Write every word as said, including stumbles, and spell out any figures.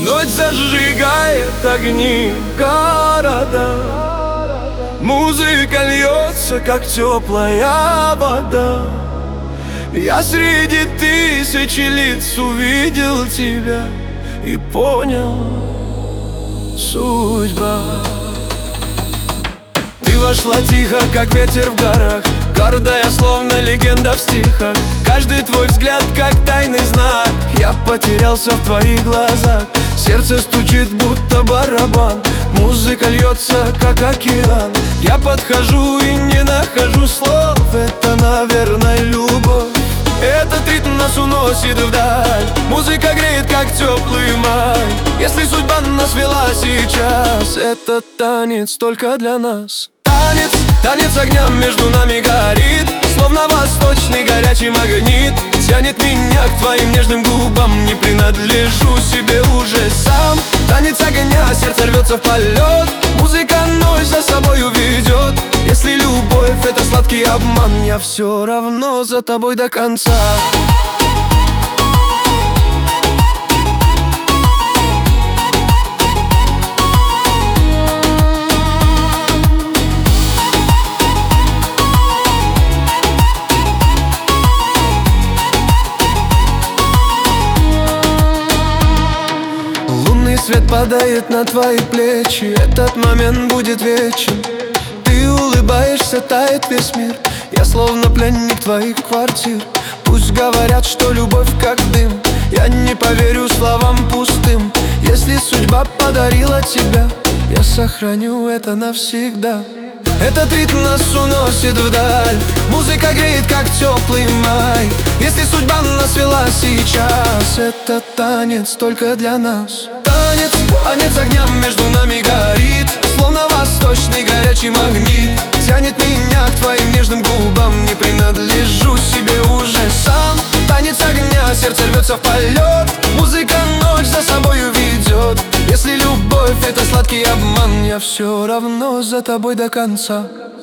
Ночь зажигает огни города, музыка льется, как теплая вода. Я среди тысячи лиц увидел тебя и понял: судьба. Ты вошла тихо, как ветер в горах, гордая, словно легенда в стихах. Каждый твой взгляд, как тайный знак. Я потерялся в твоих глазах. Сердце стучит, будто барабан. Музыка льется, как океан. Я подхожу и не нахожу слов. Это, наверное, любовь. Этот ритм нас уносит вдаль. Музыка греет, как теплый май. Если судьба нас вела сейчас, этот танец только для нас. Танец, танец огня между нами горит, словно восточный горячий магнит. Тянет меня к твоим нежным губам, не принадлежу себе уже сам. Танец огня, сердце рвется в полет. Музыка ночь за собой уведет. Если любовь — это сладкий обман, я все равно за тобой до конца. Свет падает на твои плечи, этот момент будет вечен. Ты улыбаешься, тает весь мир. Я словно пленник твоих квартир. Пусть говорят, что любовь как дым, я не поверю словам пустым. Если судьба подарила тебя, я сохраню это навсегда. Этот ритм нас уносит вдаль. Музыка греет, как теплый май. Если судьба нас вела сейчас, это танец только для нас. Танец, танец огня между нами горит, словно восточный горячий магнит. Тянет меня к твоим нежным губам, не принадлежу себе уже сам. Танец огня, сердце рвется в полет. Музыка ночь за собой уведет. Если любовь — это сладкий обман, я все равно за тобой до конца.